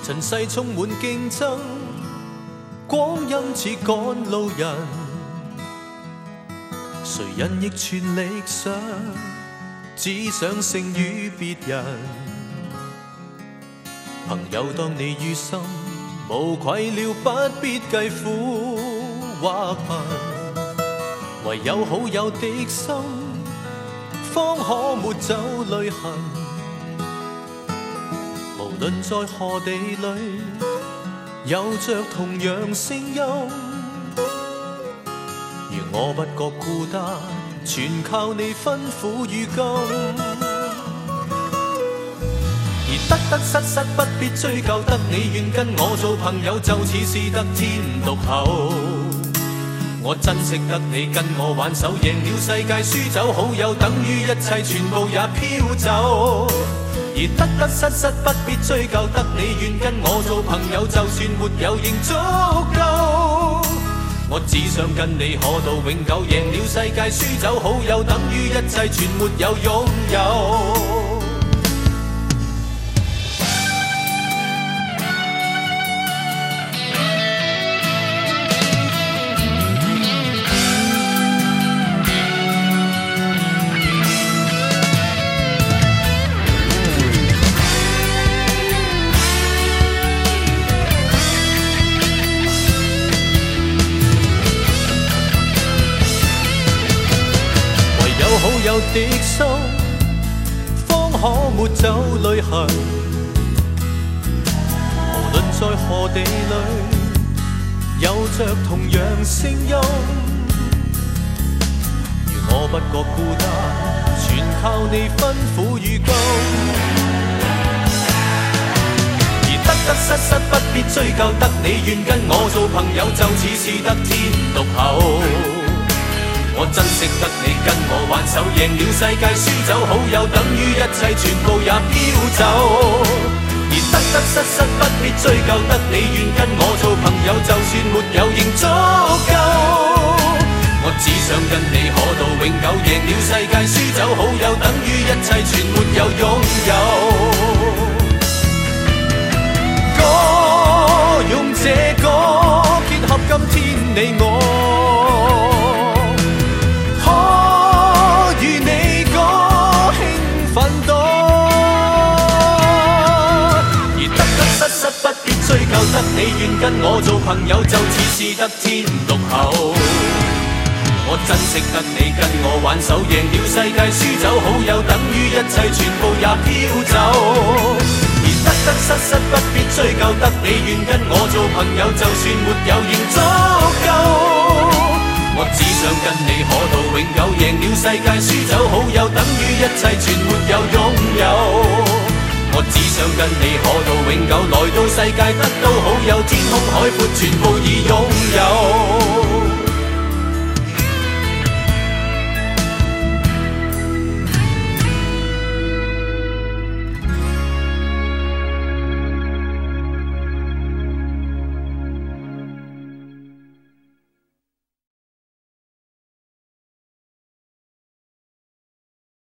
尘世充滿競爭，光陰似趕路人，誰人亦全力想，只想勝於別人。朋友當你於心，無愧了，不必計苦或貧，唯有好友的心，方可抹走淚痕。無論在何地裏，有着同樣聲音。如我不覺孤單，全靠你吩咐與禁。而得得失失不必追究，得你願跟我做朋友，就似是得天獨厚。我珍惜得你跟我挽手，贏了世界輸走好友，等於一切全部也飄走。而得得失失不必追究，得你願跟我做朋友，就算沒有仍足夠。我只想跟你可到永久，贏了世界輸走好友，等於一切全沒有擁有。好友的心，方可抹走淚痕。無論在何地裏，有着同樣聲音。如我不覺孤單，全靠你吩咐與禁。而得得失失不必追究，得你願跟我做朋友，就似是得天獨厚。我珍惜得你跟我挽手，贏了世界輸走好友，等於一切全部也飄走。而得得失失不必追究，得你願跟我做朋友，就算沒有仍足夠。我只想跟你可到永久，贏了世界輸走好友，等於一切全沒有擁有。歌用這歌結合今天你我，不必追究，得你願跟我做朋友，就似是得天獨厚。我珍惜得你跟我挽手，贏了世界輸走好友，等於一切全部也飄走。而得得失失不必追究，得你願跟我做朋友，就算沒有仍足夠。我只想跟你可到永久，贏了世界輸走好友，等於一切全沒有擁有。我只想跟你可到永久，來到世界得到好友，天空海闊全部已擁有。